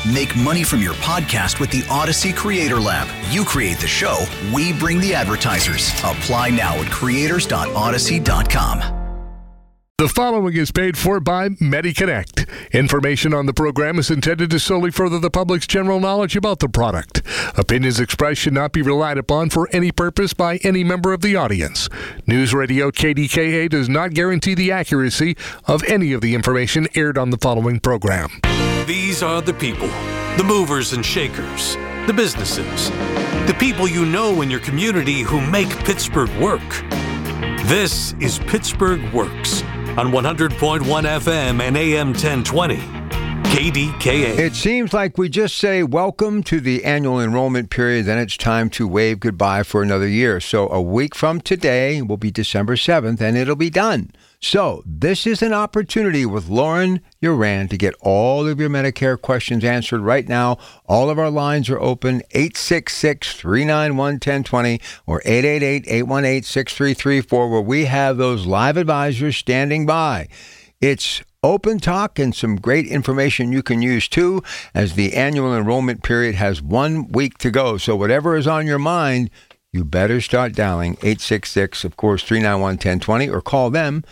Make money from your podcast with the Odyssey Creator Lab. You create the show, we bring the advertisers. Apply now at creators.odyssey.com. The following is paid for by MediConnect. Information on the program is intended to solely further the public's general knowledge about the product. Opinions expressed should not be relied upon for any purpose by any member of the audience. News Radio KDKA does not guarantee the accuracy of any of the information aired on the following program. These are the people, the movers and shakers, the businesses, the people you know in your community who make Pittsburgh work. This is Pittsburgh Works on 100.1 FM and AM 1020. KDKA. It seems like we just say welcome to the annual enrollment period, then it's time to wave goodbye for another year. So a week from today will be December 7th, and it'll be done. So this is an opportunity with Lauren Uran to get all of your Medicare questions answered right now. All of our lines are open, 866-391-1020 or 888-818-6334, where we have those live advisors standing by. It's open talk and some great information you can use too, as the annual enrollment period has 1 week to go. So whatever is on your mind, you better start dialing 866, of course, 391-1020, or call them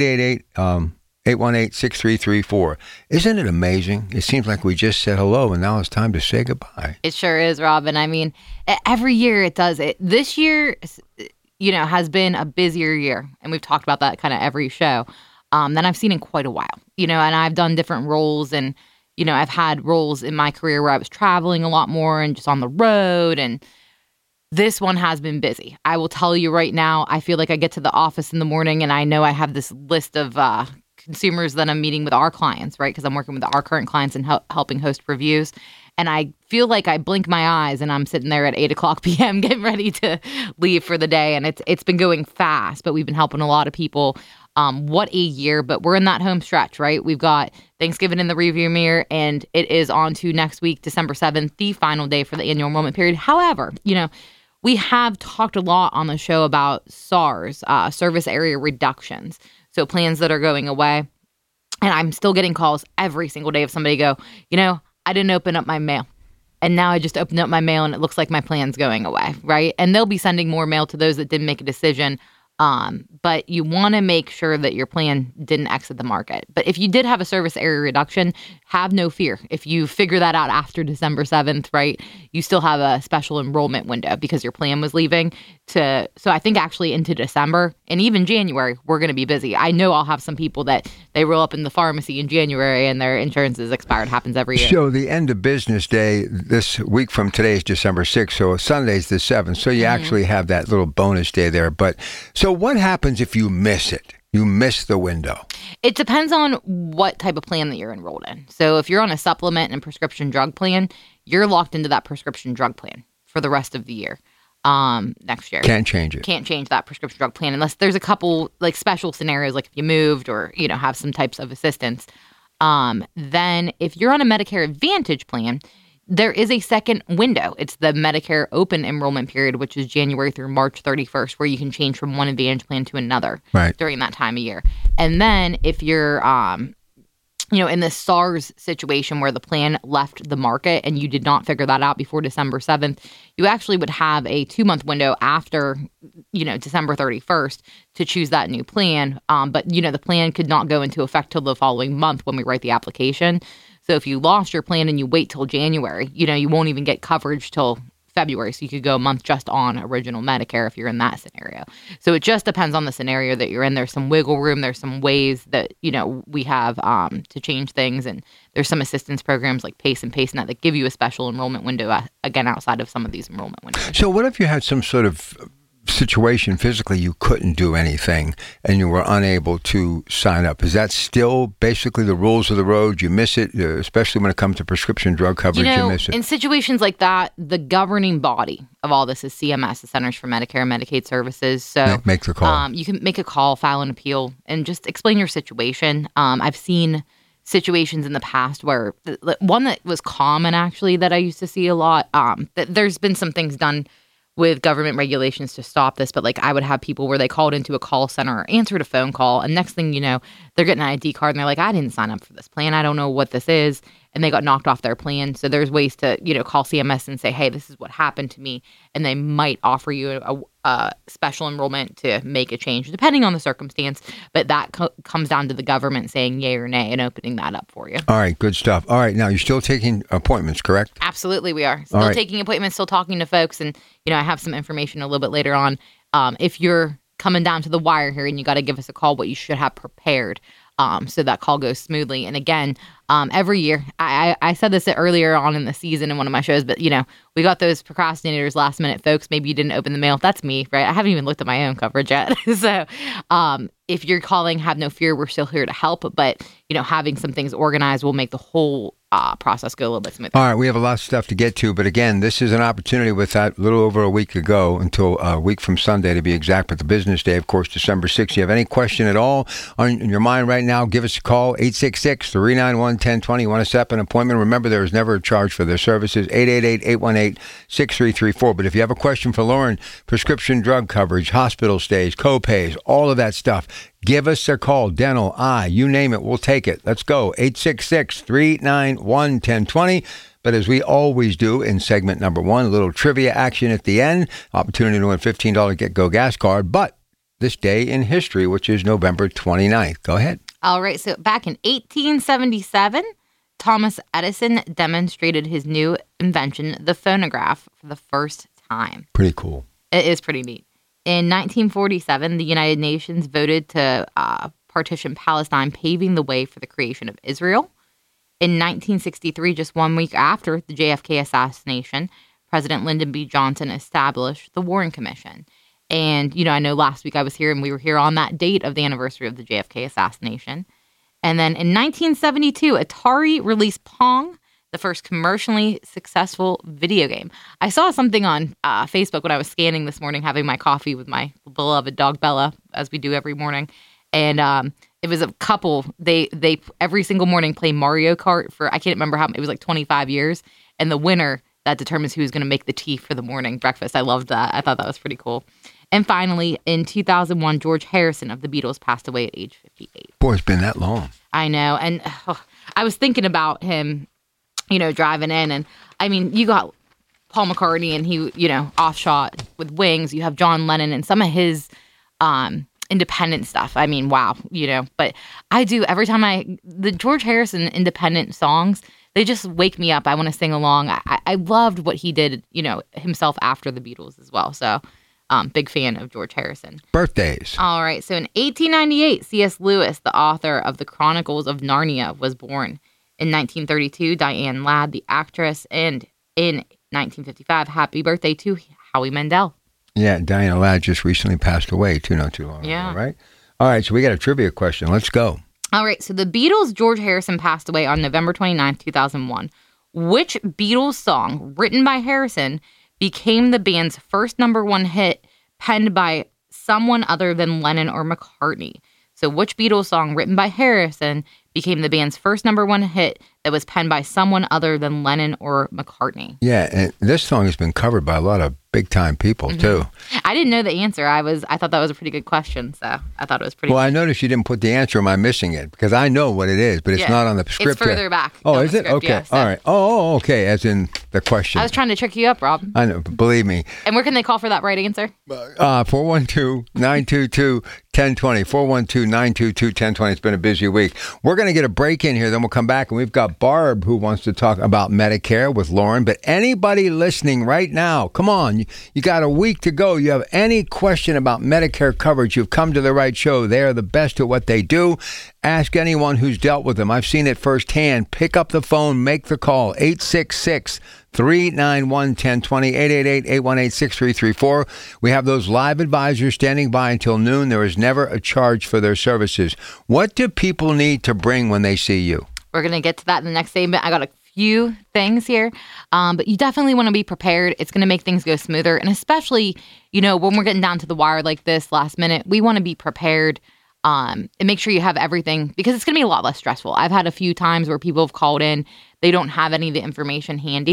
888-818-6334. Isn't it amazing? It seems like we just said hello, and now it's time to say goodbye. It sure is, Robin. I mean, every year it does it. This year, has been a busier year, and we've talked about that kind of every show. Than I've seen in quite a while, and I've done different roles, and, I've had roles in my career where I was traveling a lot more and just on the road, and this one has been busy. I will tell you right now, I feel like I get to the office in the morning and I know I have this list of consumers that I'm meeting with our clients, right? Because I'm working with our current clients and helping host reviews. And I feel like I blink my eyes and I'm sitting there at 8 o'clock p.m. getting ready to leave for the day. And it's been going fast, but we've been helping a lot of people. What a year, but we're in that home stretch, right? We've got Thanksgiving in the rearview mirror, and it is on to next week, December 7th, the final day for the annual enrollment period. However, we have talked a lot on the show about SARs, service area reductions, so plans that are going away. And I'm still getting calls every single day of somebody go, I didn't open up my mail. And now I just opened up my mail and it looks like my plan's going away, right? And they'll be sending more mail to those that didn't make a decision. But you want to make sure that your plan didn't exit the market. But if you did have a service area reduction, have no fear. If you figure that out after December 7th, right, you still have a special enrollment window because your plan was leaving so I think actually into December and even January, we're going to be busy. I know I'll have some people that they roll up in the pharmacy in January and their insurance is expired. It happens every year. So the end of business day this week from today is December 6th. So Sunday's the 7th. So you actually have that little bonus day there. But so what happens if you miss it? You miss the window. It depends on what type of plan that you're enrolled in. So if you're on a supplement and prescription drug plan, you're locked into that prescription drug plan for the rest of the year. Next year. Can't change it. Can't change that prescription drug plan unless there's a couple like special scenarios, like if you moved or, have some types of assistance. Then if you're on a Medicare Advantage plan, there is a second window. It's the Medicare open enrollment period, which is January through March 31st, where you can change from one Advantage plan to another during that time of year. And then if you're, in the SARS situation where the plan left the market and you did not figure that out before December 7th, you actually would have a 2-month window after, December 31st to choose that new plan. But the plan could not go into effect till the following month when we write the application. So if you lost your plan and you wait till January, you won't even get coverage till February. So you could go a month just on original Medicare if you're in that scenario. So it just depends on the scenario that you're in. There's some wiggle room. There's some ways that, we have to change things. And there's some assistance programs like PACE and PACEnet that give you a special enrollment window, again, outside of some of these enrollment windows. So what if you had some sort of situation physically you couldn't do anything and you were unable to sign up? Is that still basically the rules of the road? You miss it, especially when it comes to prescription drug coverage, you miss it. In situations like that, the governing body of all this is CMS, the Centers for Medicare and Medicaid Services. So make the call. You can make a call, file an appeal, and just explain your situation. I've seen situations in the past where one that was common actually that I used to see a lot, that there's been some things done with government regulations to stop this, but I would have people where they called into a call center or answered a phone call, and next thing you know, they're getting an ID card and they're like, I didn't sign up for this plan. I don't know what this is. and they got knocked off their plan. So there's ways to, call CMS and say, hey, this is what happened to me. And they might offer you a special enrollment to make a change, depending on the circumstance. But that comes down to the government saying yay or nay and opening that up for you. All right, good stuff. All right, now you're still taking appointments, correct? Absolutely, we are. Still taking appointments, still talking to folks. And, I have some information a little bit later on. If you're coming down to the wire here and you got to give us a call, what you should have prepared so that call goes smoothly. And again, every year, I said this earlier on in the season in one of my shows, but, we got those procrastinators, last minute folks. Maybe you didn't open the mail. That's me, right? I haven't even looked at my own coverage yet. So if you're calling, have no fear. We're still here to help. But, having some things organized will make the whole process go a little bit smoother. All right, we have a lot of stuff to get to, but again, this is an opportunity with that little over a week ago until a week from Sunday to be exact, but the business day, of course, December 6th. You have any question at all on your mind right now, give us a call, 866-391-1020. You want to set up an appointment? Remember, there is never a charge for their services, 888-818-6334. But if you have a question for Lauren, prescription drug coverage, hospital stays, co-pays, all of that stuff, give us a call. Dental, eye, you name it, we'll take it. Let's go. 866-391-1020. But as we always do in segment number one, a little trivia action at the end. Opportunity to win a $15 Get-Go gas card. But this day in history, which is November 29th. Go ahead. All right. So back in 1877, Thomas Edison demonstrated his new invention, the phonograph, for the first time. Pretty cool. It is pretty neat. In 1947, the United Nations voted to partition Palestine, paving the way for the creation of Israel. In 1963, just 1 week after the JFK assassination, President Lyndon B. Johnson established the Warren Commission. And, I know last week I was here and we were here on that date of the anniversary of the JFK assassination. And then in 1972, Atari released Pong, the first commercially successful video game. I saw something on Facebook when I was scanning this morning, having my coffee with my beloved dog Bella, as we do every morning. And it was a couple. They every single morning play Mario Kart for, I can't remember how, it was like 25 years. And the winner, that determines who's going to make the tea for the morning breakfast. I loved that. I thought that was pretty cool. And finally, in 2001, George Harrison of the Beatles passed away at age 58. Boy, it's been that long. I know. And I was thinking about him, driving in. And I mean, you got Paul McCartney and he, Offshot with Wings. You have John Lennon and some of his independent stuff. I mean, wow, But I do, every time the George Harrison independent songs, they just wake me up. I want to sing along. I loved what he did, himself after the Beatles as well. So big fan of George Harrison. Birthdays. All right. So in 1898, C.S. Lewis, the author of the Chronicles of Narnia, was born. In 1932, Diane Ladd, the actress. And in 1955, happy birthday to Howie Mandel. Yeah, Diane Ladd just recently passed away, not too long ago, right? All right, so we got a trivia question. Let's go. All right, so the Beatles' George Harrison passed away on November 29th, 2001. Which Beatles song written by Harrison became the band's first #1 hit, penned by someone other than Lennon or McCartney? So which Beatles song written by Harrison became the band's first #1 hit that was penned by someone other than Lennon or McCartney? Yeah, and this song has been covered by a lot of big-time people, too. I didn't know the answer. I thought that was a pretty good question, so I thought it was pretty Well, I noticed you didn't put the answer. Am I missing it? Because I know what it is, but it's not on the script. It's further back. Oh, is it? Script, Okay. Yeah, so. All right. Oh, okay, as in the question. I was trying to trick you up, Rob. I know, believe me. And where can they call for that right answer? 412-922-1020. 412-922-1020. It's been a busy week. We're going to get a break in here, then we'll come back, and we've got Barb who wants to talk about Medicare with Lauren. But anybody listening right now, come on, you got a week to go. You have any question about Medicare coverage, you've come to the right show. They are the best at what they do. Ask anyone who's dealt with them. I've seen it firsthand. Pick up the phone, make the call. 866-391-1020, 888-818-6334. We have those live advisors standing by until noon. There is never a charge for their services. What do people need to bring when they see you? We're going to get to that in the next segment. I got a few things here, but you definitely want to be prepared. It's going to make things go smoother. And especially, when we're getting down to the wire like this last minute, we want to be prepared and make sure you have everything, because it's going to be a lot less stressful. I've had a few times where people have called in, they don't have any of the information handy.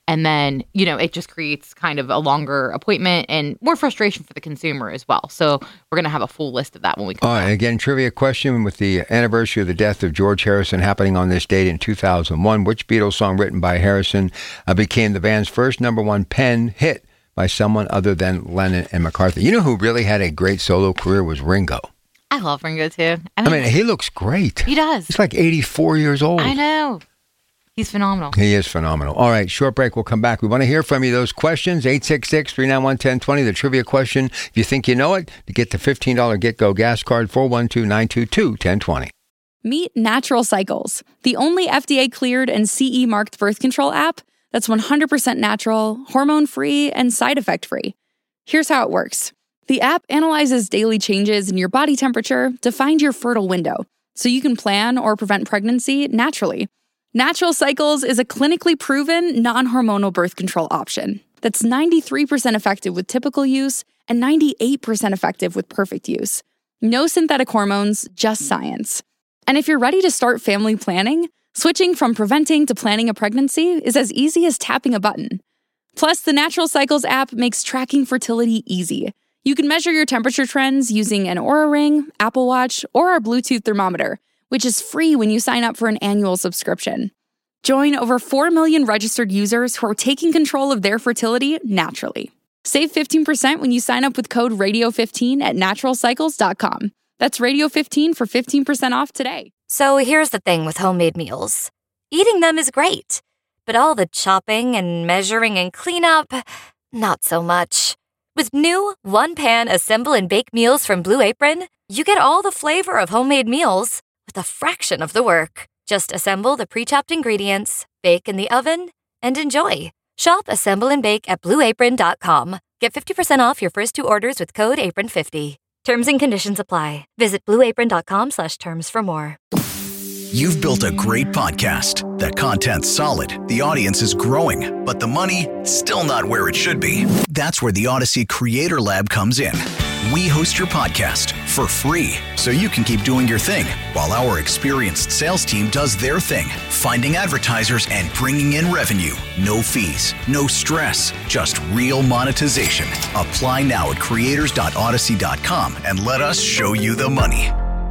And then, it just creates kind of a longer appointment and more frustration for the consumer as well. So we're going to have a full list of that when we come back. Again, trivia question: with the anniversary of the death of George Harrison happening on this date in 2001, which Beatles song written by Harrison became the band's first #1 pen hit by someone other than Lennon and McCartney? You know who really had a great solo career was Ringo. I love Ringo too. I mean, he looks great. He does. He's like 84 years old. I know. He's phenomenal. He is phenomenal. All right, short break. We'll come back. We want to hear from you. Those questions, 866-391-1020, the trivia question. If you think you know it, to get the $15 Get-Go gas card, 412-922-1020. Meet Natural Cycles, the only FDA-cleared and CE-marked birth control app that's 100% natural, hormone-free, and side effect-free. Here's how it works. The app analyzes daily changes in your body temperature to find your fertile window, so you can plan or prevent pregnancy naturally. Natural Cycles is a clinically proven, non-hormonal birth control option that's 93% effective with typical use and 98% effective with perfect use. No synthetic hormones, just science. And if you're ready to start family planning, switching from preventing to planning a pregnancy is as easy as tapping a button. Plus, the Natural Cycles app makes tracking fertility easy. You can measure your temperature trends using an Oura Ring, Apple Watch, or our Bluetooth thermometer, which is free when you sign up for an annual subscription. Join over 4 million registered users who are taking control of their fertility naturally. Save 15% when you sign up with code RADIO15 at naturalcycles.com. That's Radio15 for 15% off today. So here's the thing with homemade meals. Eating them is great, but all the chopping and measuring and cleanup, not so much. With new one-pan assemble and bake meals from Blue Apron, you get all the flavor of homemade meals with a fraction of the work. Just assemble the pre-chopped ingredients, bake in the oven, and enjoy. Shop Assemble and Bake at BlueApron.com. Get 50% off your first 2 orders with code APRON50. Terms and conditions apply. Visit BlueApron.com/terms for more. You've built a great podcast. The content's solid, the audience is growing, but the money, still not where it should be. That's where the Odyssey Creator Lab comes in. We host your podcast for free, so you can keep doing your thing, while our experienced sales team does their thing, finding advertisers and bringing in revenue. No fees, no stress, just real monetization. Apply now at creators.odyssey.com and let us show you the money.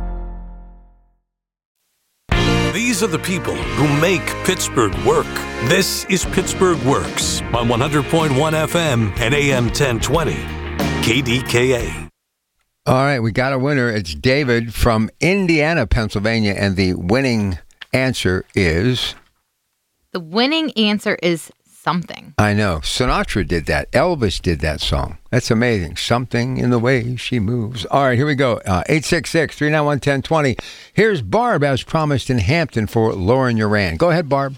These are the people who make Pittsburgh work. This is Pittsburgh Works on 100.1 FM and AM 1020. KDKA. All right, we got a winner. It's David from Indiana, Pennsylvania, and the winning answer is... The winning answer is Something. I know. Sinatra did that. Elvis did that song. That's amazing. Something in the way she moves. All right, here we go. 866-391-1020. Here's Barb, as promised, in Hampton for Lauren Uran. Go ahead, Barb.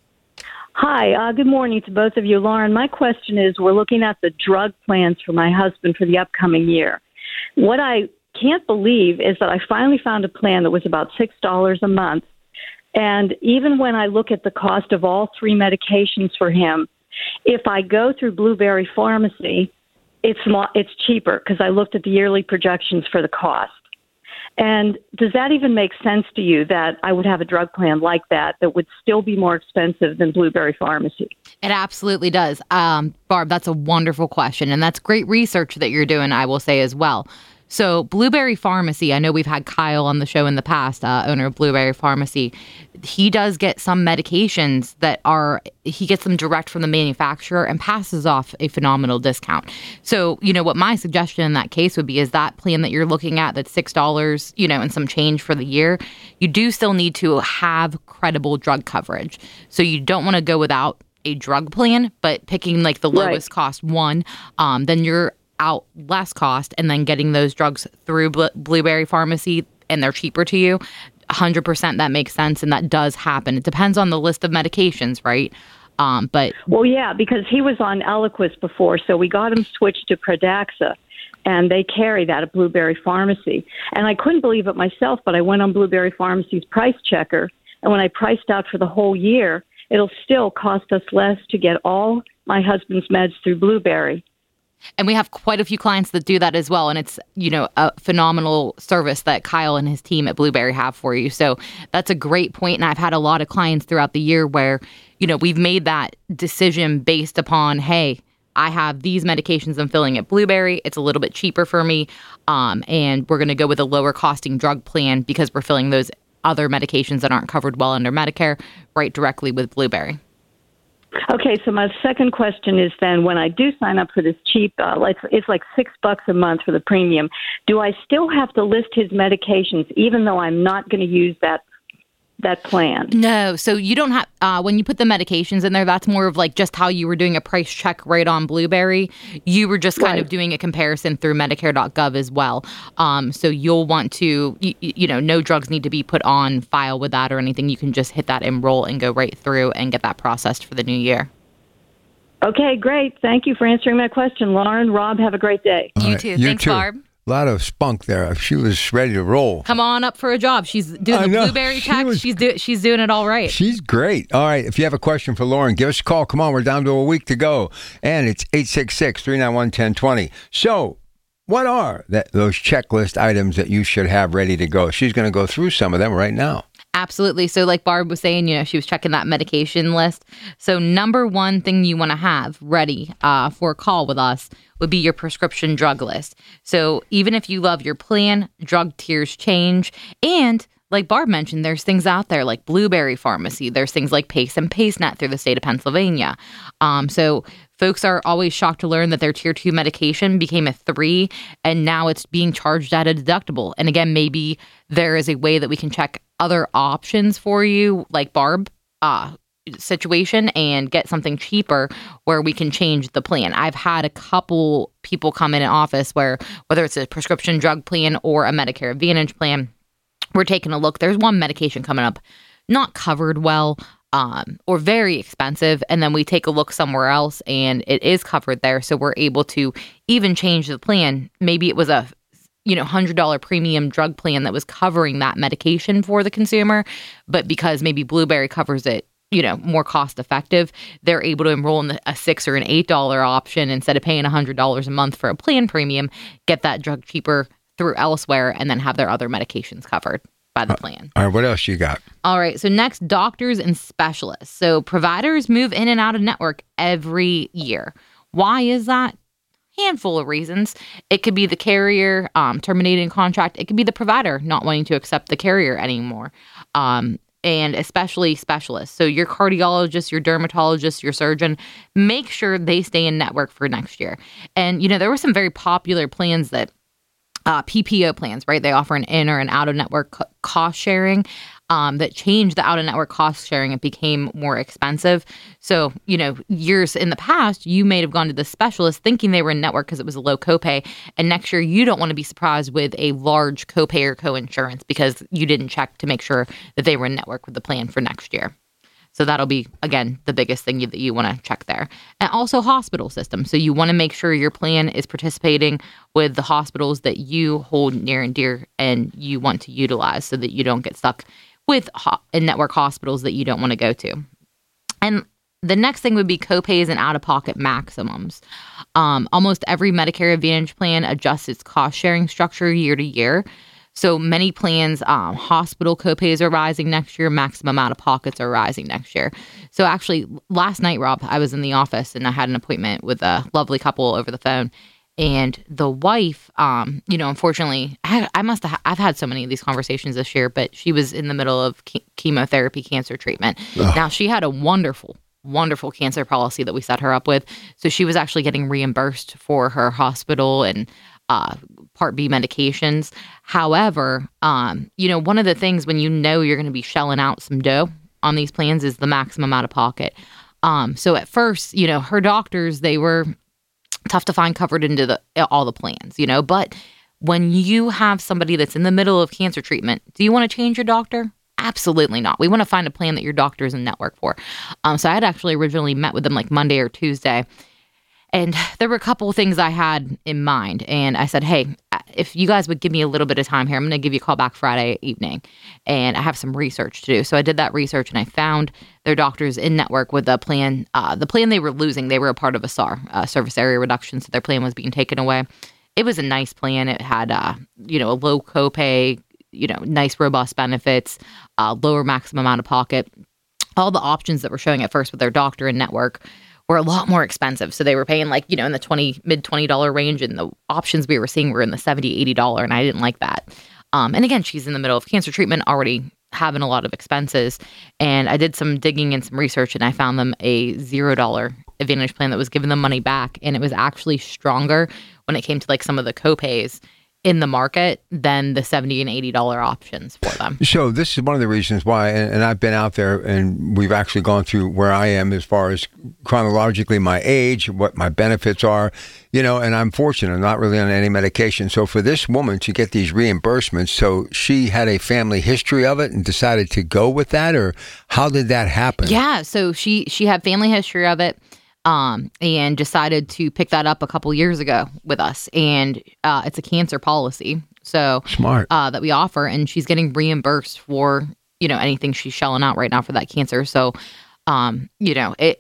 Hi, good morning to both of you. Lauren, my question is, we're looking at the drug plans for my husband for the upcoming year. What I can't believe is that I finally found a plan that was about $6 a month. And even when I look at the cost of all 3 medications for him, if I go through Blueberry Pharmacy, it's cheaper because I looked at the yearly projections for the cost. And does that even make sense to you that I would have a drug plan like that would still be more expensive than Blueberry Pharmacy? It absolutely does. Barb, that's a wonderful question. And that's great research that you're doing, I will say as well. So Blueberry Pharmacy, I know we've had Kyle on the show in the past, owner of Blueberry Pharmacy. He does get some medications he gets them direct from the manufacturer and passes off a phenomenal discount. So, what my suggestion in that case would be is that plan that you're looking at, that's $6, and some change for the year, you do still need to have credible drug coverage. So you don't want to go without a drug plan, but picking like the lowest cost one, then you're out less cost, and then getting those drugs through Blueberry Pharmacy and they're cheaper to you. 100% that makes sense, and that does happen. It depends on the list of medications, right? Well, yeah, because he was on Eliquis before, so we got him switched to Pradaxa, and they carry that at Blueberry Pharmacy. And I couldn't believe it myself, but I went on Blueberry Pharmacy's price checker, and when I priced out for the whole year, it'll still cost us less to get all my husband's meds through Blueberry. And we have quite a few clients that do that as well. And it's, a phenomenal service that Kyle and his team at Blueberry have for you. So that's a great point. And I've had a lot of clients throughout the year where, we've made that decision based upon, hey, I have these medications I'm filling at Blueberry. It's a little bit cheaper for me. And we're going to go with a lower costing drug plan because we're filling those other medications that aren't covered well under Medicare right directly with Blueberry. Okay, so my second question is then, when I do sign up for this cheap, it's like $6 a month for the premium, do I still have to list his medications even though I'm not going to use that plan? No, so you don't have, when you put the medications in there, that's more of like just how you were doing a price check right on Blueberry. You were just kind of doing a comparison through Medicare.gov as well. So you'll want to, no drugs need to be put on file with that or anything. You can just hit that enroll and go right through and get that processed for the new year. Okay, great. Thank you for answering my question, Lauren. Rob, have a great day. You too. Thanks, Barb. A lot of spunk there. She was ready to roll. Come on up for a job. She's doing the Blueberry tax. She's doing it all right. She's great. All right. If you have a question for Lauren, give us a call. Come on. We're down to a week to go. And it's 866-391-1020. So what are those checklist items that you should have ready to go? She's going to go through some of them right now. Absolutely. So like Barb was saying, she was checking that medication list. So number one thing you want to have ready for a call with us would be your prescription drug list. So even if you love your plan, drug tiers change. And like Barb mentioned, there's things out there like Blueberry Pharmacy. There's things like Pace and PaceNet through the state of Pennsylvania. So folks are always shocked to learn that their tier 2 medication became a 3, and now it's being charged at a deductible. And again, maybe there is a way that we can check other options for you, like Barb situation, and get something cheaper where we can change the plan. I've had a couple people come in office where, whether it's a prescription drug plan or a Medicare Advantage plan, we're taking a look. There's one medication coming up, not covered well, or very expensive, and then we take a look somewhere else and it is covered there. So we're able to even change the plan. Maybe it was a $100 premium drug plan that was covering that medication for the consumer, but because maybe Blueberry covers it, more cost effective, they're able to enroll in a $6 or an $8 option instead of paying $100 a month for a plan premium, get that drug cheaper through elsewhere, and then have their other medications covered by the plan. All right, what else you got? All right, so next, doctors and specialists. So providers move in and out of network every year. Why is that? Handful of reasons. It could be the carrier terminating contract. It could be the provider not wanting to accept the carrier anymore. And especially specialists. So your cardiologist, your dermatologist, your surgeon, make sure they stay in network for next year. And, there were some very popular plans that PPO plans, right? They offer an in or an out-of-network cost sharing that changed the out-of-network cost sharing. It became more expensive. So, years in the past, you may have gone to the specialist thinking they were in network because it was a low copay. And next year, you don't want to be surprised with a large copay or co-insurance because you didn't check to make sure that they were in network with the plan for next year. So that'll be, again, the biggest thing that you want to check there. And also hospital system. So you want to make sure your plan is participating with the hospitals that you hold near and dear and you want to utilize so that you don't get stuck with in-network hospitals that you don't want to go to. And the next thing would be copays and out-of-pocket maximums. Almost every Medicare Advantage plan adjusts its cost-sharing structure year to year. So many plans, hospital copays are rising next year, maximum out-of-pockets are rising next year. So actually, last night, Rob, I was in the office and I had an appointment with a lovely couple over the phone. And the wife, unfortunately, I've had so many of these conversations this year, but she was in the middle of chemotherapy cancer treatment. Ugh. Now, she had a wonderful cancer policy that we set her up with. So she was actually getting reimbursed for her hospital and Part B medications. However, one of the things when you're going to be shelling out some dough on these plans is the maximum out of pocket. So at first, her doctors, they were tough to find covered into all the plans, but when you have somebody that's in the middle of cancer treatment, do you want to change your doctor? Absolutely not. We want to find a plan that your doctor's in network for. So I had actually originally met with them like Monday or Tuesday. And there were a couple of things I had in mind. And I said, hey, if you guys would give me a little bit of time here, I'm going to give you a call back Friday evening. And I have some research to do. So I did that research and I found their doctors in network with the plan. The plan they were losing, they were a part of a SAR, service area reduction. So their plan was being taken away. It was a nice plan. It had, a low copay, nice robust benefits, lower maximum out of pocket. All the options that were showing at first with their doctor in network were a lot more expensive. So they were paying in the mid $20 range, and the options we were seeing were in the $70, $80, and I didn't like that. And again, she's in the middle of cancer treatment, already having a lot of expenses. And I did some digging and some research, and I found them a $0 Advantage plan that was giving them money back. And it was actually stronger when it came to some of the copays in the market than the $70 and $80 options for them. So this is one of the reasons why, and I've been out there and we've actually gone through where I am as far as chronologically my age, what my benefits are, and I'm fortunate, I'm not really on any medication. So for this woman to get these reimbursements, so she had a family history of it and decided to go with that, or how did that happen? Yeah, so she had family history of it. And decided to pick that up a couple years ago with us. And it's a cancer policy. So smart that we offer. And she's getting reimbursed for, anything she's shelling out right now for that cancer. So, that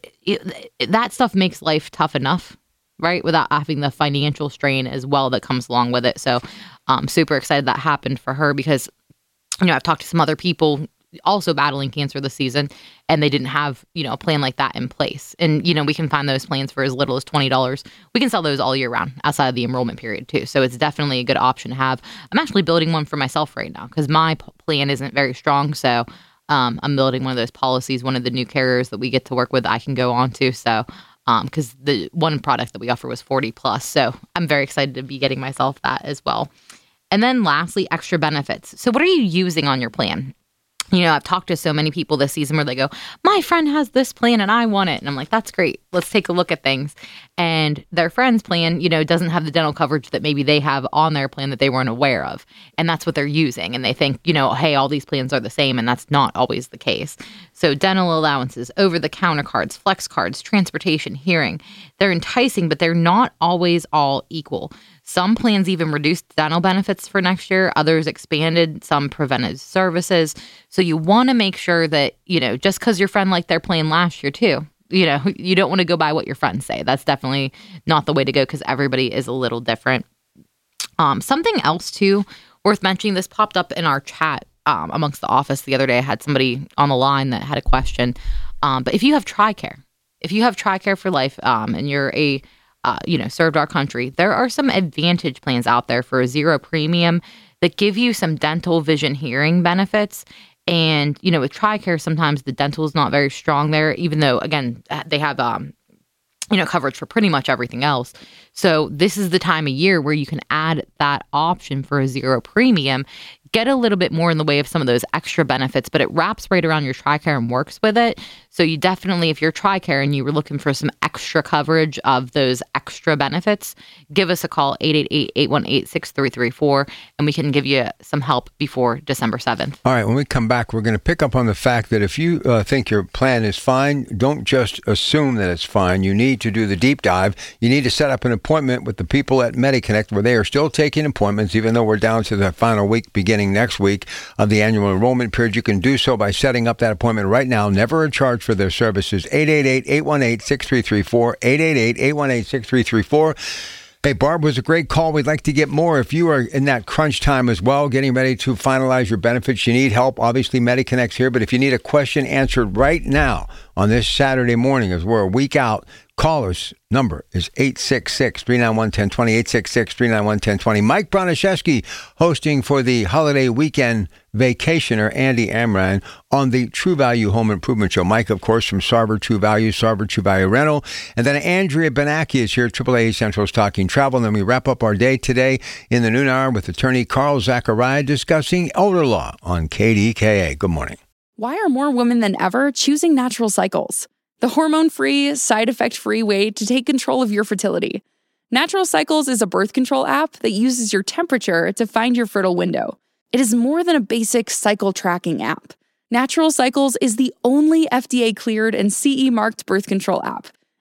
stuff makes life tough enough, right? Without having the financial strain as well that comes along with it. So I'm super excited that happened for her because, I've talked to some other people also battling cancer this season, and they didn't have, a plan like that in place. And, we can find those plans for as little as $20. We can sell those all year round outside of the enrollment period too. So it's definitely a good option to have. I'm actually building one for myself right now because my plan isn't very strong. So I'm building one of those policies, one of the new carriers that we get to work with, I can go on to. So because the one product that we offer was 40 plus. So I'm very excited to be getting myself that as well. And then lastly, extra benefits. So what are you using on your plan? I've talked to so many people this season where they go, my friend has this plan and I want it. And I'm like, that's great. Let's take a look at things. And their friend's plan, doesn't have the dental coverage that maybe they have on their plan that they weren't aware of. And that's what they're using. And they think, hey, all these plans are the same. And that's not always the case. So dental allowances, over-the-counter cards, flex cards, transportation, hearing, they're enticing, but they're not always all equal. Some plans even reduced dental benefits for next year. Others expanded, some preventive services. So you want to make sure that, just because your friend liked their plan last year too, you don't want to go by what your friends say. That's definitely not the way to go because everybody is a little different. Something else too worth mentioning, this popped up in our chat amongst the office the other day. I had somebody on the line that had a question. But if you have TRICARE for life and you're served our country, there are some advantage plans out there for a zero premium that give you some dental, vision, hearing benefits. And, with TRICARE, sometimes the dental is not very strong there, even though, again, they have, coverage for pretty much everything else. So this is the time of year where you can add that option for a zero premium, get a little bit more in the way of some of those extra benefits, but it wraps right around your TRICARE and works with it. So you definitely, if you're TRICARE and you were looking for some extra coverage of those extra benefits, give us a call, 888-818-6334, and we can give you some help before December 7th. All right, when we come back, we're going to pick up on the fact that if you think your plan is fine, don't just assume that it's fine. You need to do the deep dive. You need to set up an appointment with the people at MediConnect where they are still taking appointments, even though we're down to the final week beginning next week of the annual enrollment period. You can do so by setting up that appointment right now. Never a charge for their services. 888-818-6334. 888-818-6334. Hey, Barb, was a great call. We'd like to get more. If you are in that crunch time as well, getting ready to finalize your benefits, you need help. Obviously, MediConnect's here. But if you need a question answered right now on this Saturday morning, as we're a week out, call us. Number is 866-391-1020, 866-391-1020. Mike Broniszewski hosting for the holiday weekend vacationer, Andy Amran, on the True Value Home Improvement Show. Mike, of course, from Sarver True Value, Sarver True Value Rental. And then Andrea Benacki is here, AAA Central's Talking Travel. And then we wrap up our day today in the noon hour with attorney Carl Zachariah discussing elder law on KDKA. Good morning. Why are more women than ever choosing Natural Cycles? The hormone-free, side-effect-free way to take control of your fertility. Natural Cycles is a birth control app that uses your temperature to find your fertile window. It is more than a basic cycle tracking app. Natural Cycles is the only FDA-cleared and CE-marked birth control app.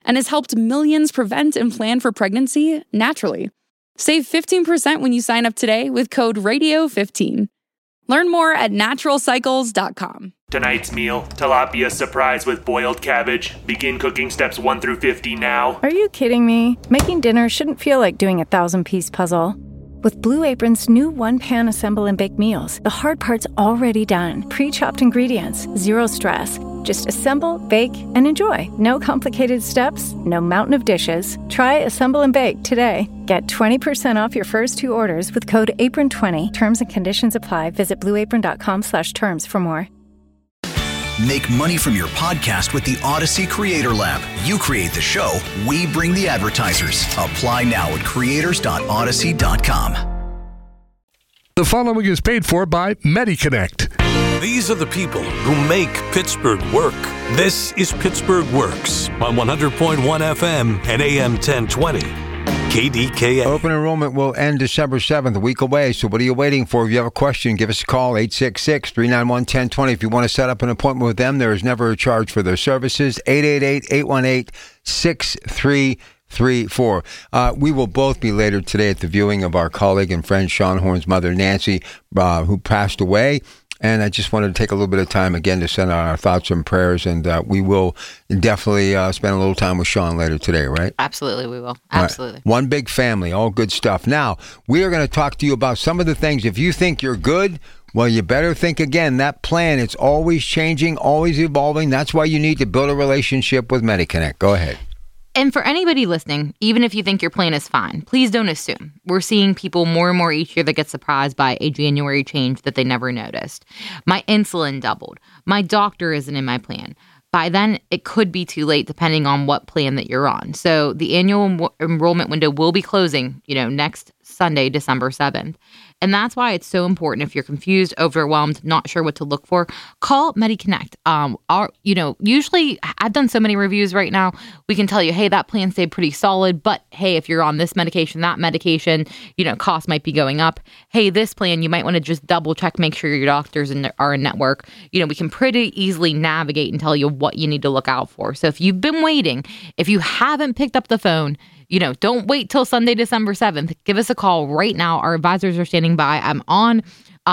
and has helped millions prevent and plan for pregnancy naturally. Save 15% when you sign up today with code RADIO15. Learn more at naturalcycles.com. Tonight's meal, tilapia surprise with boiled cabbage. Begin cooking steps 1 through 50 now. Are you kidding me? Making dinner shouldn't feel like doing a 1,000-piece puzzle. With Blue Apron's new one-pan assemble and bake meals, the hard part's already done. Pre-chopped ingredients, zero stress. Just assemble, bake, and enjoy. No complicated steps, no mountain of dishes. Try Assemble and Bake today. Get 20% off your first 2 orders with code APRON20. Terms and conditions apply. Visit blueapron.com/terms for more. Make money from your podcast with the Odyssey Creator Lab. You create the show, we bring the advertisers. Apply now at creators.odyssey.com. The following is paid for by MediConnect. These are the people who make Pittsburgh work. This is Pittsburgh Works on 100.1 FM and AM 1020. KDKA. Open enrollment will end December 7th, a week away. So what are you waiting for? If you have a question, give us a call, 866-391-1020. If you want to set up an appointment with them, there is never a charge for their services, 888-818-6334. We will both be later today at the viewing of our colleague and friend Sean Horn's mother, Nancy, who passed away. And I just wanted to take a little bit of time again to send out our thoughts and prayers. And we will definitely spend a little time with Sean later today, right? Absolutely, we will. Absolutely. Right. One big family, all good stuff. Now, we are going to talk to you about some of the things. If you think you're good, well, you better think again. That plan, it's always changing, always evolving. That's why you need to build a relationship with MediConnect. Go ahead. And for anybody listening, even if you think your plan is fine, please don't assume. We're seeing people more and more each year that get surprised by a January change that they never noticed. My insulin doubled. My doctor isn't in my plan. By then, it could be too late depending on what plan that you're on. So the annual enrollment window will be closing, next Sunday, December 7th. And that's why it's so important. If you're confused, overwhelmed, not sure what to look for, call MediConnect. Usually I've done so many reviews right now. We can tell you, hey, that plan stayed pretty solid, but hey, if you're on this medication, that medication, cost might be going up. Hey, this plan, you might want to just double check, make sure your doctors are in network. We can pretty easily navigate and tell you what you need to look out for. So if you've been waiting, if you haven't picked up the phone, don't wait till Sunday, December 7th. Give us a call right now. Our advisors are standing by. I'm on,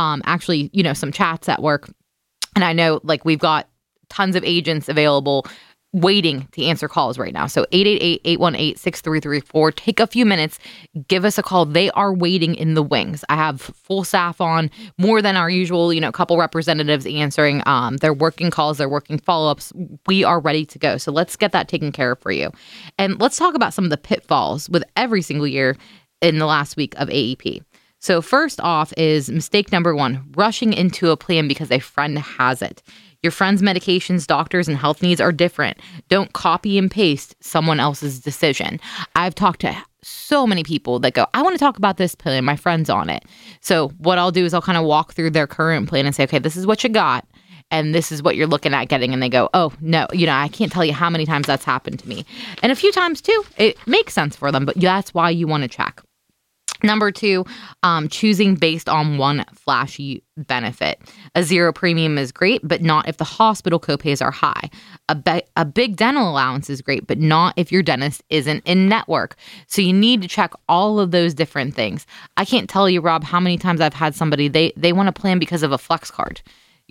some chats at work. And I know, we've got tons of agents available waiting to answer calls right now. So 888-818-6334. Take a few minutes. Give us a call. They are waiting in the wings. I have full staff on, more than our usual, couple representatives answering. They're working calls. They're working follow-ups. We are ready to go. So let's get that taken care of for you. And let's talk about some of the pitfalls with every single year in the last week of AEP. So first off is mistake number 1, rushing into a plan because a friend has it. Your friend's medications, doctors, and health needs are different. Don't copy and paste someone else's decision. I've talked to so many people that go, I want to talk about this plan. My friend's on it. So what I'll do is I'll kind of walk through their current plan and say, okay, this is what you got. And this is what you're looking at getting. And they go, oh, no, I can't tell you how many times that's happened to me. And a few times, too, it makes sense for them. But that's why you want to check. Number 2, choosing based on one flashy benefit. A zero premium is great, but not if the hospital copays are high. A big dental allowance is great, but not if your dentist isn't in network. So you need to check all of those different things. I can't tell you, Rob, how many times I've had somebody, they want to plan because of a flex card,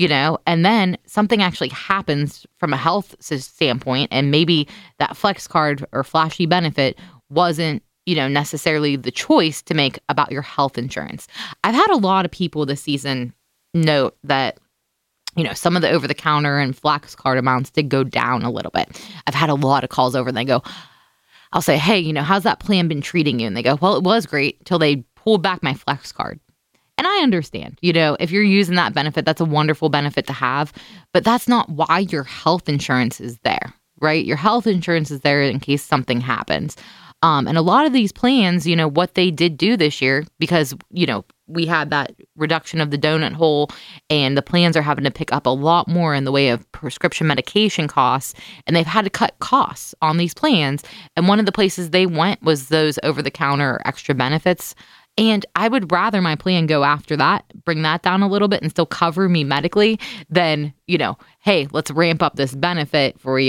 and then something actually happens from a health standpoint, and maybe that flex card or flashy benefit wasn't necessarily the choice to make about your health insurance. I've had a lot of people this season note that, some of the over-the-counter and flex card amounts did go down a little bit. I've had a lot of calls over and they go, I'll say, hey, how's that plan been treating you? And they go, well, it was great till they pulled back my flex card. And I understand, if you're using that benefit, that's a wonderful benefit to have, but that's not why your health insurance is there, right? Your health insurance is there in case something happens. And a lot of these plans, what they did do this year, because, we had that reduction of the donut hole and the plans are having to pick up a lot more in the way of prescription medication costs. And they've had to cut costs on these plans. And one of the places they went was those over-the-counter or extra benefits. And I would rather my plan go after that, bring that down a little bit and still cover me medically than, hey, let's ramp up this benefit for you, but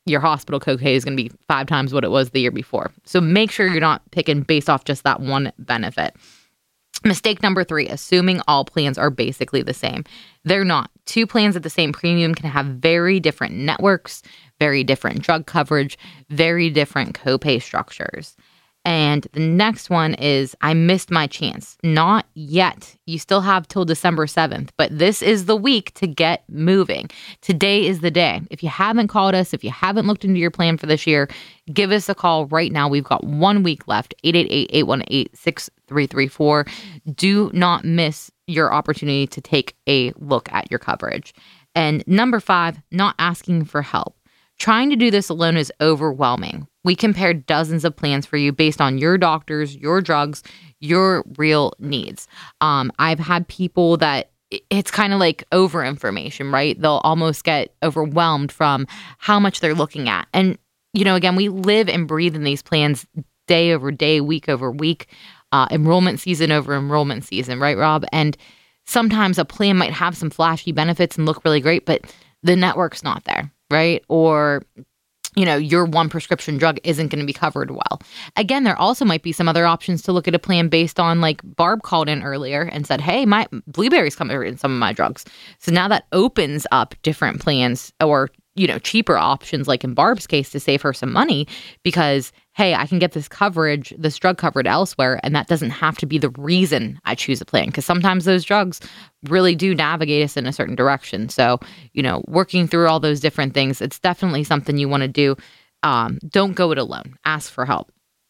your hospital copay is going to be 5 times what it was the year before. So make sure you're not picking based off just that one benefit. Mistake number 3, assuming all plans are basically the same. They're not. 2 plans at the same premium can have very different networks, very different drug coverage, very different copay structures. And the next one is, I missed my chance. Not yet. You still have till December 7th, but this is the week to get moving. Today is the day. If you haven't called us, if you haven't looked into your plan for this year, give us a call right now. We've got 1 week left, 888-818-6334. Do not miss your opportunity to take a look at your coverage. And number 5, not asking for help. Trying to do this alone is overwhelming. We compared dozens of plans for you based on your doctors, your drugs, your real needs. I've had people that it's kind of like over information, right? They'll almost get overwhelmed from how much they're looking at. And, again, we live and breathe in these plans day over day, week over week, enrollment season over enrollment season, right, Rob? And sometimes a plan might have some flashy benefits and look really great, but the network's not there, right? Or your one prescription drug isn't going to be covered well. Again, there also might be some other options to look at a plan based on, like Barb called in earlier and said, hey, my Blueberry's covered in some of my drugs. So now that opens up different plans or, cheaper options, like in Barb's case, to save her some money because, hey, I can get this drug covered elsewhere, and that doesn't have to be the reason I choose a plan, because sometimes those drugs really do navigate us in a certain direction. So, working through all those different things, it's definitely something you want to do. Don't go it alone. Ask for help.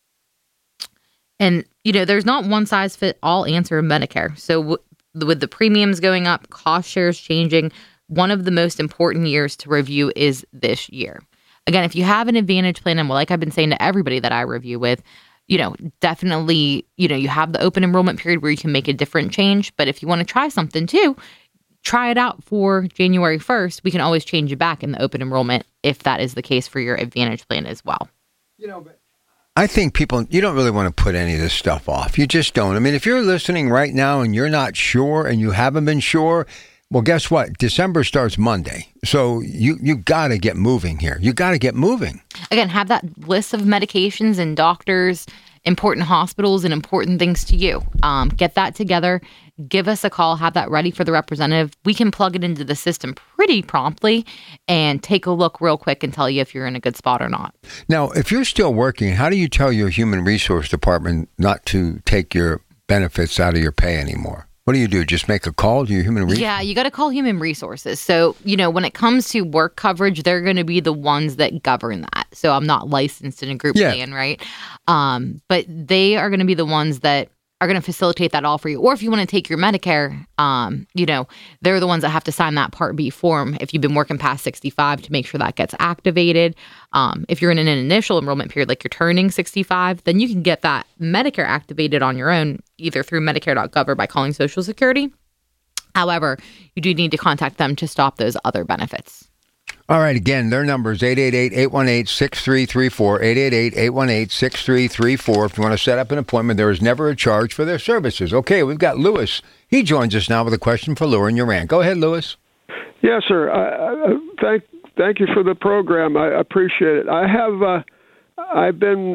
And, there's not one size fit all answer in Medicare. So with the premiums going up, cost shares changing, one of the most important years to review is this year. Again, if you have an Advantage plan, and like I've been saying to everybody that I review with, definitely, you have the open enrollment period where you can make a different change. But if you want to try something too, try it out for January 1st. We can always change it back in the open enrollment if that is the case for your Advantage plan as well. But I think people, you don't really want to put any of this stuff off. You just don't. I mean, if you're listening right now and you're not sure and you haven't been sure, well, guess what? December starts Monday. So you got to get moving here. You got to get moving. Again, have that list of medications and doctors, important hospitals, and important things to you. Get that together. Give us a call. Have that ready for the representative. We can plug it into the system pretty promptly and take a look real quick and tell you if you're in a good spot or not. Now, if you're still working, how do you tell your human resource department not to take your benefits out of your pay anymore? What do? Just make a call to your human resources? Yeah, you got to call human resources. So, when it comes to work coverage, they're going to be the ones that govern that. So I'm not licensed in a group plan, right? But they are going to be the ones that are going to facilitate that all for you. Or if you want to take your Medicare, they're the ones that have to sign that Part B form if you've been working past 65 to make sure that gets activated. If you're in an initial enrollment period, like you're turning 65, then you can get that Medicare activated on your own, either through Medicare.gov or by calling Social Security. However, you do need to contact them to stop those other benefits. All right, again, their number is 888-818-6334, 888-818-6334. If you want to set up an appointment, there is never a charge for their services. Okay, we've got Lewis. He joins us now with a question for Lou and Uran. Go ahead, Lewis. Yes, sir. Thank you for the program. I appreciate it. I've been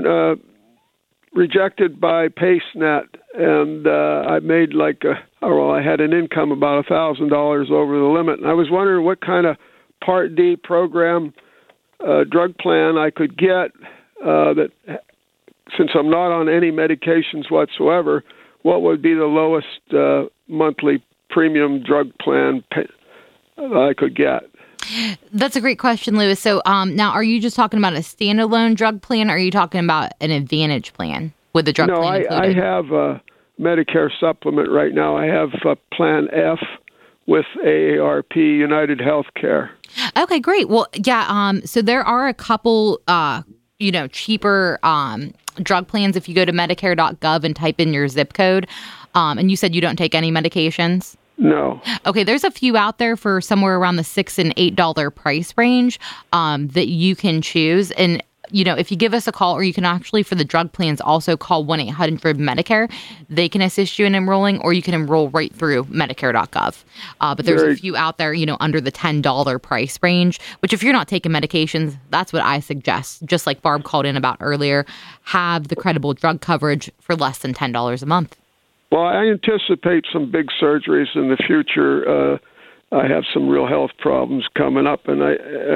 rejected by PaceNet, and I made I had an income about $1,000 over the limit, and I was wondering what kind of Part D program drug plan I could get that, since I'm not on any medications whatsoever, what would be the lowest monthly premium drug plan I could get? That's a great question, Lewis. So now, are you just talking about a standalone drug plan, or are you talking about an Advantage plan with the drug plan included? I have a Medicare supplement right now. I have Plan F with AARP, United Healthcare. Okay, great. Well, yeah, so there are a couple, cheaper drug plans if you go to Medicare.gov and type in your zip code. And you said you don't take any medications? No. Okay, there's a few out there for somewhere around the $6 and $8 price range that you can choose. And if you give us a call, or you can actually, for the drug plans, also call 1-800-MEDICARE. They can assist you in enrolling, or you can enroll right through Medicare.gov. But there's a few out there, under the $10 price range, which if you're not taking medications, that's what I suggest. Just like Barb called in about earlier, have the credible drug coverage for less than $10 a month. Well, I anticipate some big surgeries in the future. I have some real health problems coming up, and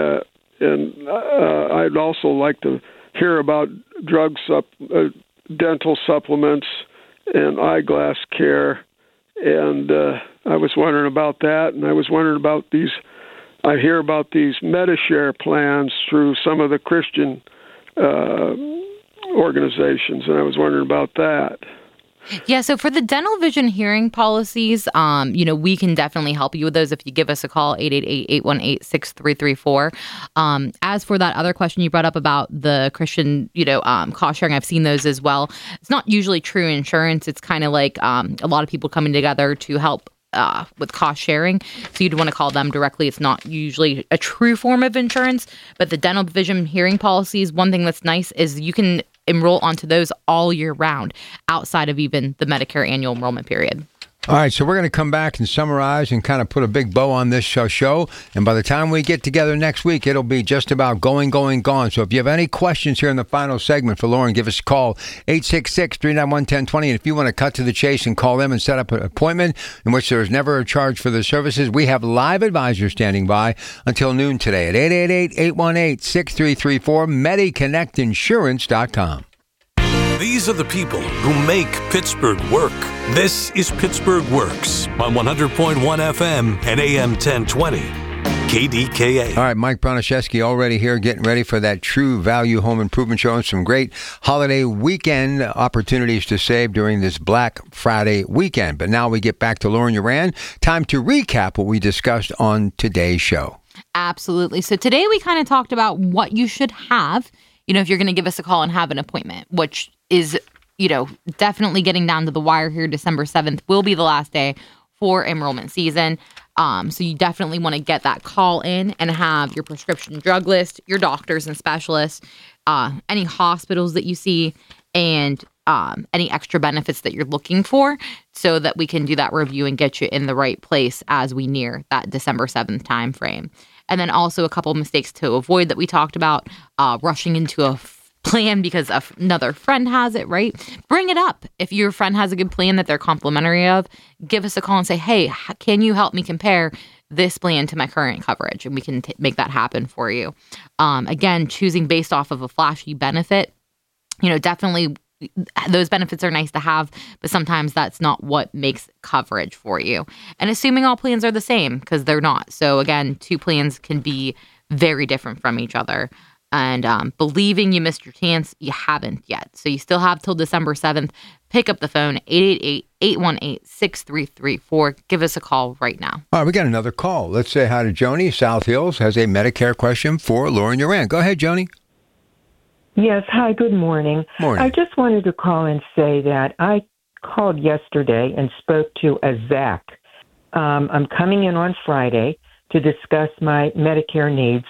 I'd also like to hear about dental supplements and eyeglass care. And I was wondering about that, and I was wondering about these. I hear about these Medi-Share plans through some of the Christian organizations, and I was wondering about that. Yeah, so for the dental, vision, hearing policies, we can definitely help you with those if you give us a call, 888-818-6334. As for that other question you brought up about the Christian, cost sharing, I've seen those as well. It's not usually true insurance. It's kind of like a lot of people coming together to help with cost sharing. So you'd want to call them directly. It's not usually a true form of insurance, but the dental, vision, hearing policies, one thing that's nice is you can enroll onto those all year round outside of even the Medicare annual enrollment period. All right, so we're going to come back and summarize and kind of put a big bow on this show. And by the time we get together next week, it'll be just about going, gone. So if you have any questions here in the final segment for Lauren, give us a call, 866-391-1020. And if you want to cut to the chase and call them and set up an appointment in which there is never a charge for the services, we have live advisors standing by until noon today at 888-818-6334, MediConnectInsurance.com. These are the people who make Pittsburgh work. This is Pittsburgh Works on 100.1 FM and AM 1020. KDKA. All right, Mike Broniszewski already here getting ready for that True Value Home Improvement Show and some great holiday weekend opportunities to save during this Black Friday weekend. But now we get back to Lauren Uran. Time to recap what we discussed on today's show. Absolutely. So today we kind of talked about what you should have, if you're going to give us a call and have an appointment, which is, definitely getting down to the wire here. December 7th will be the last day for enrollment season. So you definitely want to get that call in and have your prescription drug list, your doctors and specialists, any hospitals that you see, and any extra benefits that you're looking for so that we can do that review and get you in the right place as we near that December 7th time frame. And then also a couple of mistakes to avoid that we talked about, rushing into a plan because another friend has it, right? Bring it up. If your friend has a good plan that they're complimentary of, give us a call and say, hey, can you help me compare this plan to my current coverage? And we can make that happen for you. Again, choosing based off of a flashy benefit, definitely those benefits are nice to have, but sometimes that's not what makes coverage for you. And assuming all plans are the same, because they're not. So again, two plans can be very different from each other. And believing you missed your chance, you haven't yet. So you still have till December 7th. Pick up the phone, 888-818-6334. Give us a call right now. All right, we got another call. Let's say hi to Joni. South Hills has a Medicare question for Lauren Uran. Go ahead, Joni. Yes. Hi, good morning. Morning. I just wanted to call and say that I called yesterday and spoke to a Zach. I'm coming in on Friday to discuss my Medicare needs.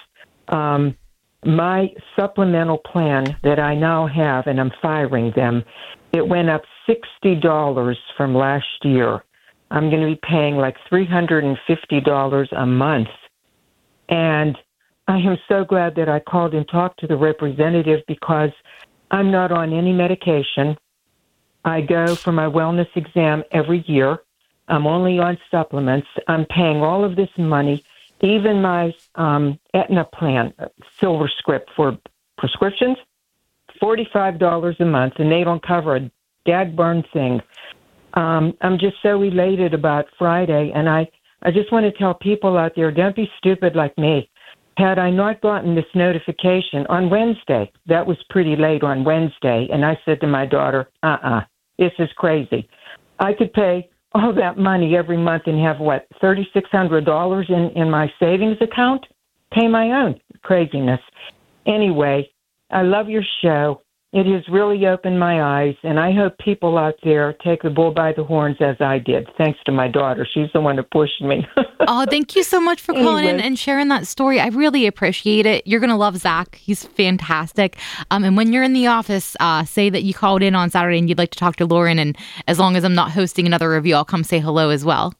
My supplemental plan that I now have, and I'm firing them, it went up $60 from last year. I'm going to be paying like $350 a month. And I am so glad that I called and talked to the representative because I'm not on any medication. I go for my wellness exam every year. I'm only on supplements. I'm paying all of this money, even my Aetna plan, Silver Script for prescriptions, $45 a month, and they don't cover a dagburn thing. I'm just so elated about Friday, and I just want to tell people out there, don't be stupid like me. Had I not gotten this notification on Wednesday, that was pretty late on Wednesday, and I said to my daughter, this is crazy. I could pay all that money every month and have, $3,600 in my savings account? Pay my own craziness. Anyway, I love your show. It has really opened my eyes, and I hope people out there take the bull by the horns as I did, thanks to my daughter. She's the one who pushed me. Oh, thank you so much for calling in Anyway. and sharing that story. I really appreciate it. You're going to love Zach. He's fantastic. And when you're in the office, say that you called in on Saturday and you'd like to talk to Lauren, and as long as I'm not hosting another review, I'll come say hello as well.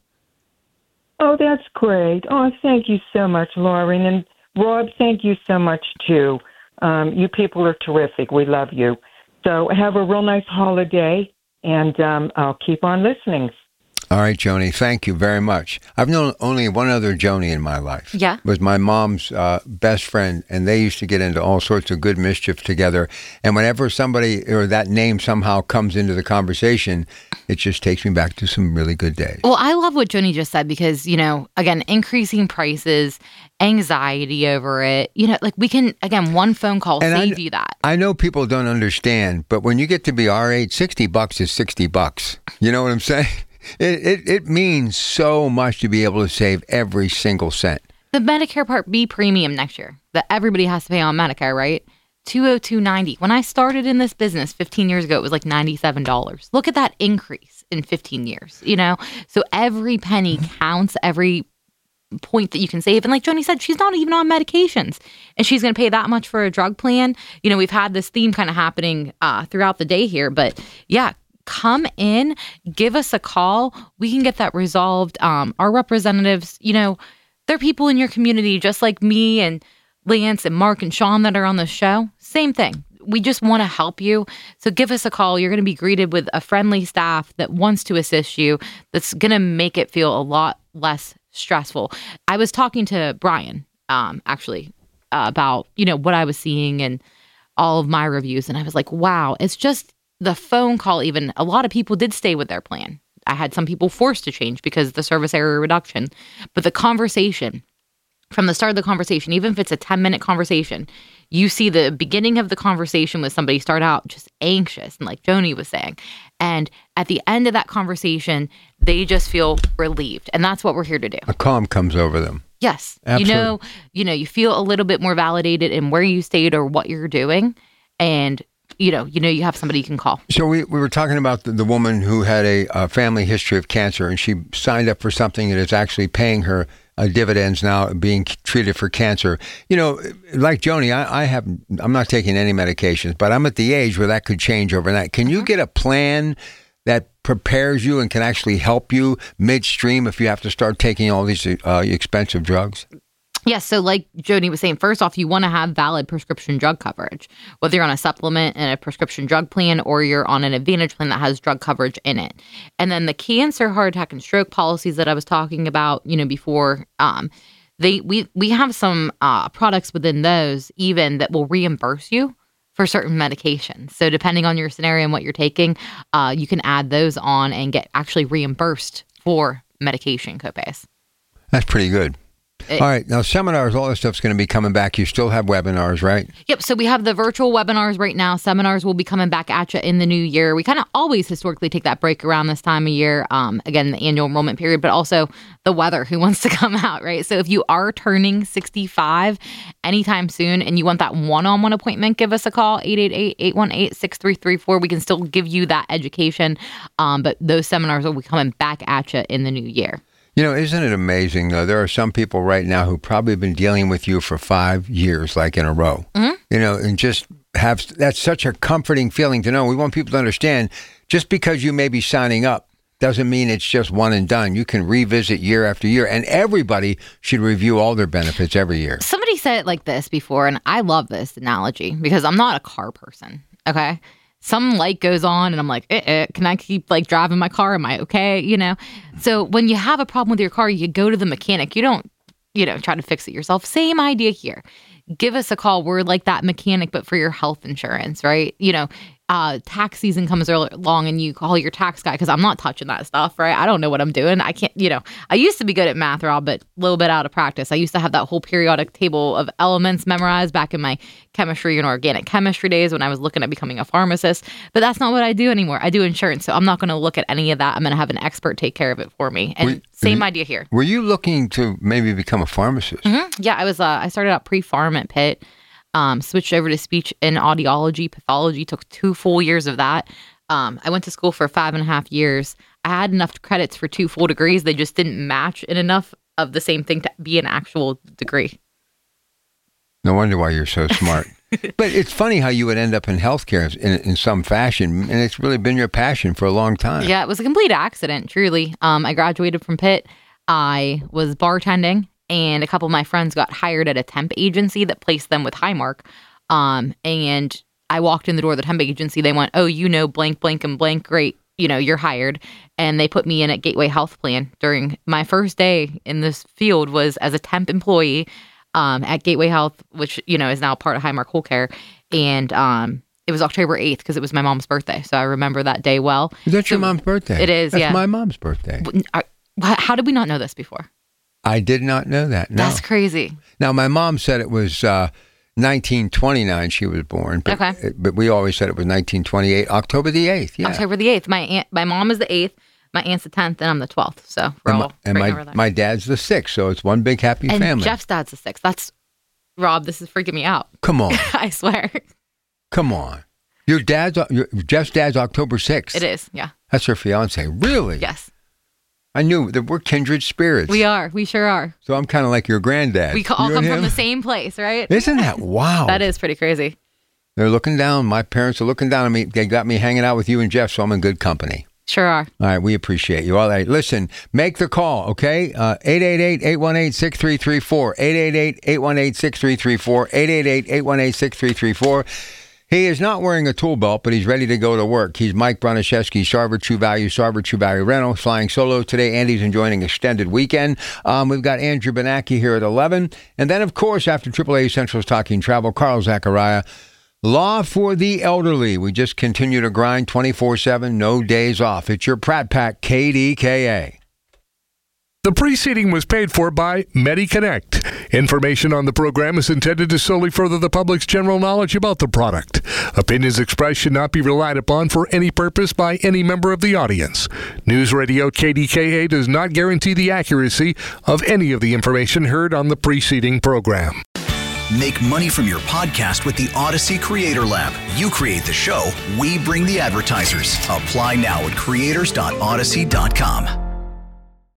Oh, that's great. Oh, thank you so much, Lauren. And Rob, thank you so much, too. You people are terrific. We love you. So have a real nice holiday, and I'll keep on listening. All right, Joni, thank you very much. I've known only one other Joni in my life. Yeah. It was my mom's best friend, and they used to get into all sorts of good mischief together. And whenever somebody or that name somehow comes into the conversation, it just takes me back to some really good days. Well, I love what Joni just said because, again, increasing prices, anxiety over it, like we can, again, one phone call save you that. I know people don't understand, but when you get to be our age, $60 is $60. You know what I'm saying? It means so much to be able to save every single cent. The Medicare Part B premium next year that everybody has to pay on Medicare, right? $202.90. When I started in this business 15 years ago, it was like $97. Look at that increase in 15 years, So every penny counts, every point that you can save. And like Joni said, she's not even on medications and she's going to pay that much for a drug plan. We've had this theme kind of happening throughout the day here, but yeah, come in, give us a call. We can get that resolved. Our representatives, they're people in your community, just like me and Lance and Mark and Sean that are on the show. Same thing. We just want to help you. So give us a call. You're going to be greeted with a friendly staff that wants to assist you, that's going to make it feel a lot less stressful. I was talking to Brian, actually, about, what I was seeing and all of my reviews. And I was like, wow, it's just the phone call. Even a lot of people did stay with their plan. I had some people forced to change because of the service area reduction. But the conversation, from the start of the conversation, even if it's a 10-minute conversation, you see the beginning of the conversation with somebody start out just anxious, and like Joni was saying. And at the end of that conversation, they just feel relieved. And that's what we're here to do. A calm comes over them. Yes. Absolutely. You feel a little bit more validated in where you stayed or what you're doing. And you have somebody you can call. So we were talking about the woman who had a family history of cancer, and she signed up for something that is actually paying her dividends now, being treated for cancer. Like Joni, I'm not taking any medications, but I'm at the age where that could change overnight. Can you get a plan that prepares you and can actually help you midstream if you have to start taking all these expensive drugs? Yes. So like Joni was saying, first off, you want to have valid prescription drug coverage, whether you're on a supplement and a prescription drug plan or you're on an Advantage plan that has drug coverage in it. And then the cancer, heart attack, and stroke policies that I was talking about, before, we have some products within those even that will reimburse you for certain medications. So depending on your scenario and what you're taking, you can add those on and get actually reimbursed for medication copays. That's pretty good. All right. Now, seminars, all this stuff's going to be coming back. You still have webinars, right? Yep. So we have the virtual webinars right now. Seminars will be coming back at you in the new year. We kind of always historically take that break around this time of year. Again, the annual enrollment period, but also the weather. Who wants to come out, right? So if you are turning 65 anytime soon and you want that one-on-one appointment, give us a call, 888-818-6334. We can still give you that education. But those seminars will be coming back at you in the new year. Isn't it amazing, though? There are some people right now who probably have been dealing with you for 5 years, like in a row. Mm-hmm. And just that's such a comforting feeling to know. We want people to understand, just because you may be signing up doesn't mean it's just one and done. You can revisit year after year, and everybody should review all their benefits every year. Somebody said it like this before, and I love this analogy because I'm not a car person, okay? Some light goes on and I'm like, can I keep driving my car? Am I okay? So when you have a problem with your car, you go to the mechanic. You don't, try to fix it yourself. Same idea here. Give us a call. We're like that mechanic, but for your health insurance, right? Tax season comes along and you call your tax guy because I'm not touching that stuff, right? I don't know what I'm doing. I can't, I used to be good at math, Rob, but a little bit out of practice. I used to have that whole periodic table of elements memorized back in my chemistry and organic chemistry days when I was looking at becoming a pharmacist. But that's not what I do anymore. I do insurance. So I'm not going to look at any of that. I'm going to have an expert take care of it for me. And same idea here. Were you looking to maybe become a pharmacist? Mm-hmm. Yeah, I started out pre-pharm at Pitt. Switched over to speech and audiology, pathology, took 2 full years of that. I went to school for 5.5 years. I had enough credits for 2 full degrees. They just didn't match in enough of the same thing to be an actual degree. No wonder why you're so smart. But it's funny how you would end up in healthcare in some fashion, and it's really been your passion for a long time. Yeah, it was a complete accident, truly. I graduated from Pitt. I was bartending, and a couple of my friends got hired at a temp agency that placed them with Highmark. And I walked in the door of the temp agency. They went, "Oh, you know, blank, blank, and blank. Great. You know, you're hired." And they put me in at Gateway Health Plan. During my first day in this field was as a temp employee at Gateway Health, which, you know, is now part of Highmark Whole Care. And it was October 8th because it was my mom's birthday. So I remember that day well. Is that your mom's birthday? It is, That's yeah. my mom's birthday. How did we not know this before? I did not know that, no. That's crazy. Now, my mom said it was 1929 she was born, but, okay. But we always said it was 1928, October the 8th, yeah. October the 8th. My mom is the 8th, my aunt's the 10th, and I'm the 12th. So we're all right over there. My dad's the 6th, so it's one big happy family. And Jeff's dad's the 6th. That's, Rob, this is freaking me out. Come on. I swear. Come on. Jeff's dad's October 6th. It is, yeah. That's her fiance. Really? Yes. I knew that we're kindred spirits. We are. We sure are. So I'm kind of like your granddad. We all come from the same place, right? Isn't that wow? That is pretty crazy. They're looking down. My parents are looking down at me. They got me hanging out with you and Jeff, so I'm in good company. Sure are. All right. We appreciate you. All right. Listen, make the call, okay? 888-818-6334. 888-818-6334. 888-818-6334. He is not wearing a tool belt, but he's ready to go to work. He's Mike Broniszewski, Sarver True Value Rental, flying solo today. Andy's enjoying an extended weekend. We've got Andrew Benacki here at 11. And then, of course, after AAA Central's Talking Travel, Carl Zachariah, Law for the Elderly. We just continue to grind 24/7, no days off. It's your Pratt Pack KDKA. The preceding was paid for by MediConnect. Information on the program is intended to solely further the public's general knowledge about the product. Opinions expressed should not be relied upon for any purpose by any member of the audience. News Radio KDKA does not guarantee the accuracy of any of the information heard on the preceding program. Make money from your podcast with the Odyssey Creator Lab. You create the show, we bring the advertisers. Apply now at creators.odyssey.com.